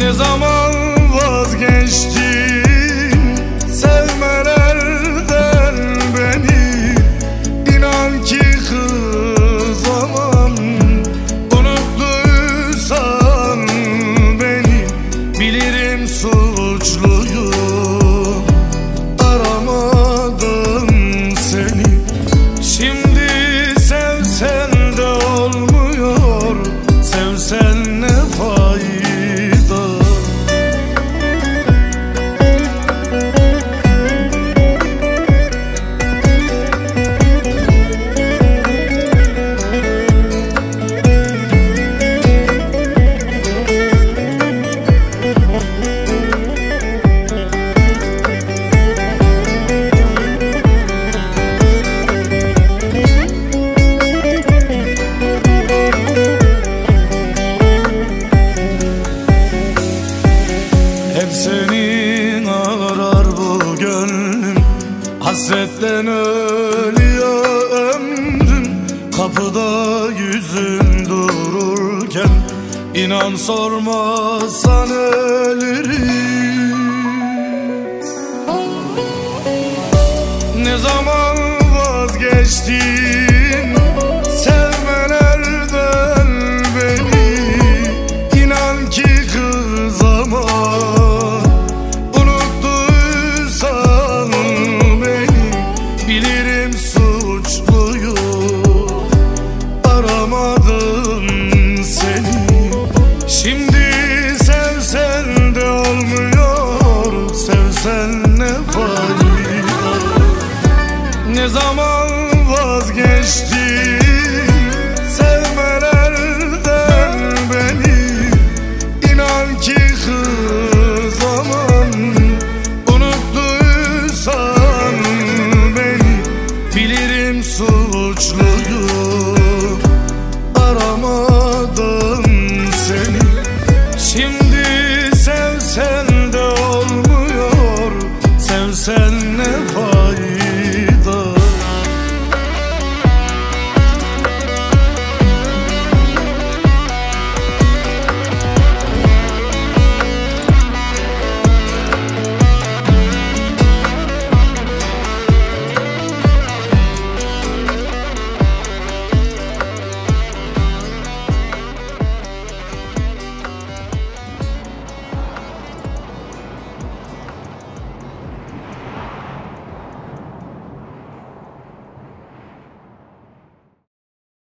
Ne zaman vazgeçtin sevmelerden beni? İnan ki kızamam. Unuttuysan beni, bilirim suçluyum. Aramadım seni. Şimdi sevsen de olmuyor, sevsen ne fayda? Hep senin arar bu gönlüm, hasretten ölüyor ömrüm. Kapıda yüzün dururken inan sormazsan ölürüm. Ne zaman vazgeçtin sevmelerden beni? İnan ki kızamam. Unuttuysan beni, bilirim suçluyum. Aramadım seni. Şimdi sevsen de olmuyor, sevsen ne fayda? Ne zaman vazgeçtin sevmelerden beni? İnan ki kızamam. Unuttuysan beni, bilirim suçluyum.